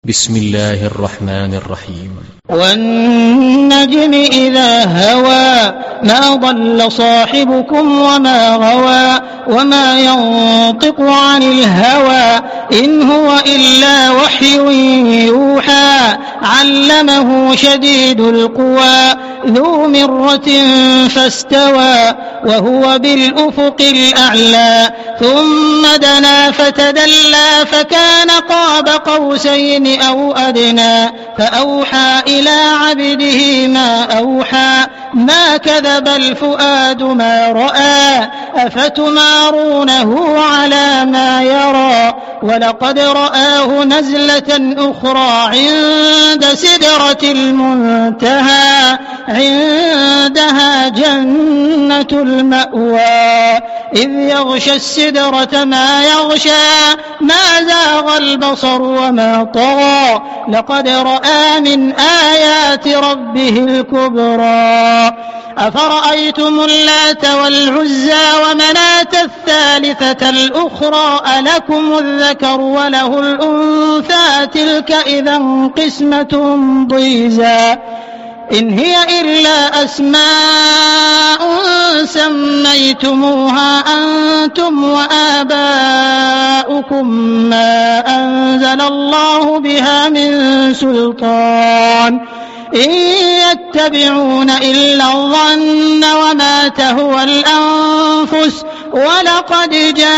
بسم الله الرحمن الرحيم. والنجم إذا هوى ما ضل صاحبكم وما غوى وما ينطق عن الهوى إن هو إلا وحي يوحى علمه شديد القوى ذو مرة فاستوى وهو بالأفق الأعلى ثم دنا فتدلى فكان قاب قوسين أو أدنى فأوحى إلى عبده ما أوحى ما كذب الفؤاد ما رأى أفتمارونه على ما يرى ولقد رآه نزلة أخرى عند سدرة المنتهى عندها جنة المأوى إذ يغشى السدرة ما يغشى ما زاغ البصر وما طغى لقد رأى من آيات ربه الكبرى أفرأيتم اللات والعزى ومناة الثالثة الأخرى ألكم الذكر وله الأنثى تلك إذا قسمة ضيزى إن هي إلا أسماء سميتموها أنتم وآباؤكم ما أنزل الله بها من سلطان إن يتبعون إلا الظن وما تهوى الأنفس ولقد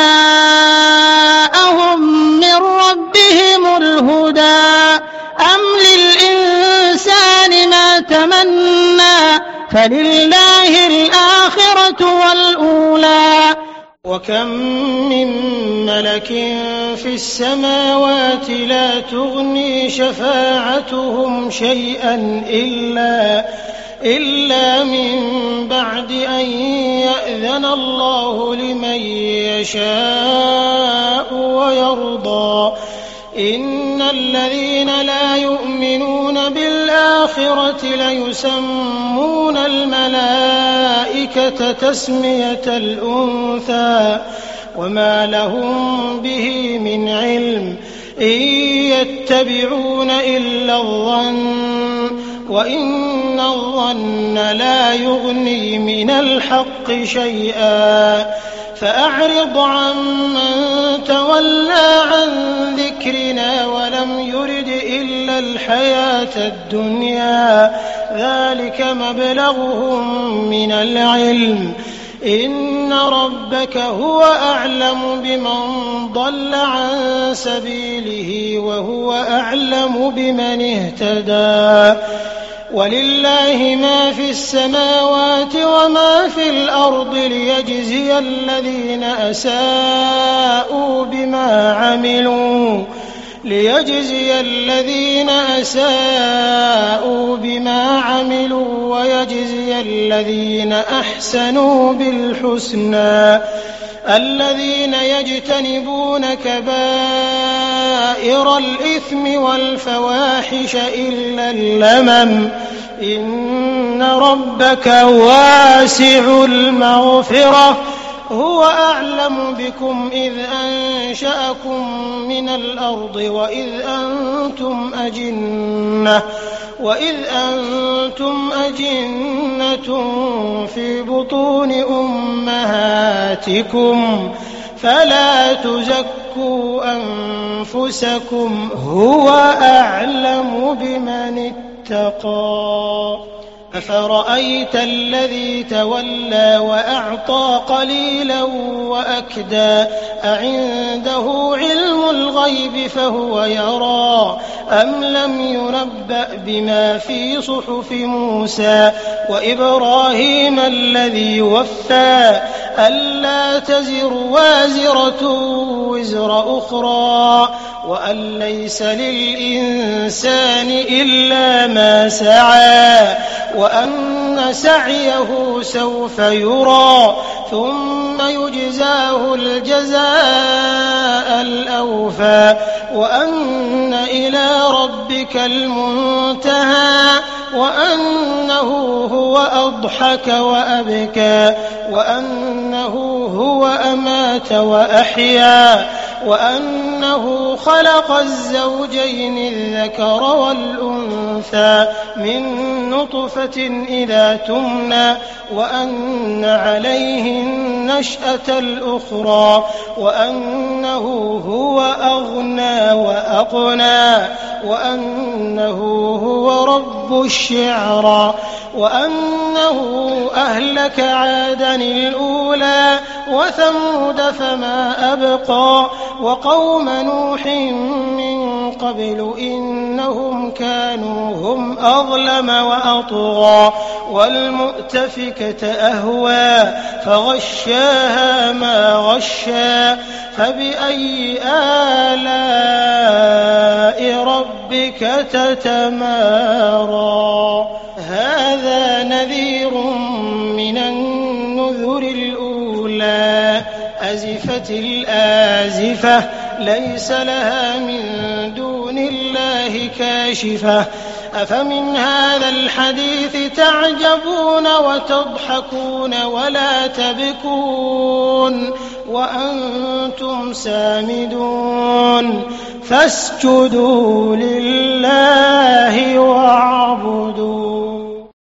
جاءهم من ربهم الهدى أم للإنسان ما تمنى فلله الآخرة والأولى وكم من ملك في السماوات لا تغني شفاعتهم شيئا إلا من بعد أن يأذن الله لمن يشاء ويرضى إن الذين لا يؤمنون بالآخرة ليسمون الملائكة تسمية الأنثى وما لهم به من علم إن يتبعون إلا الظن وإن الظن لا يغني من الحق شيئا فأعرض عمن تولى عن ذكرنا ولم يرد إلا الحياة الدنيا ذلك مبلغهم من العلم إن ربك هو أعلم بمن ضل عن سبيله وهو أعلم بمن اهتدى ولله ما في السماوات وما في الأرض ليجزي الذين أساءوا بما عملوا ويجزي الذين أحسنوا بالحسنى الذين يجتنبون كبائر الإثم والفواحش إلا اللمم إن ربك واسع المغفرة هو أعلم بكم إذ أنشأكم من الأرض وإذ أنتم أجنة في بطون أمهاتكم فلا تزكوا أنفسكم هو أعلم بمن اتقى أفرأيت الذي تولى وأعطى قليلا وأكدى أعنده علم الغيب فهو يرى أم لم ينبأ بما في صحف موسى وإبراهيم الذي وفى ألا تزر وازرة وزر أخرى وأن ليس للإنسان إلا ما سعى وأن سعيه سوف يرى ثم يجزاه الجزاء الأوفى وأن إلى ربك المنتهى وأنه هو أضحك وأبكى وأنه هو أمات وأحيا وأنه خلق الزوجين الذكر والأنثى من نطفة إذا تمنى وأن عليه النشأة الأخرى وأنه هو أغنى وأقنى وأنه هو رب الشعرى وأنه أهلك عادا الأولى وثمود فما أبقى وقوم نوح من قبل إنهم كانوا هم أظلم وأطغى والمؤتفكة أهوى فغشاها ما غشى فبأي آلاء ربك تتمارى هذا نذير من النذر الأولى أزفت الآزفة ليس لها من دون الله كاشفة أفمن هذا الحديث تعجبون وتضحكون ولا تبكون وأنتم سامدون فاسجدوا لله واعبدوا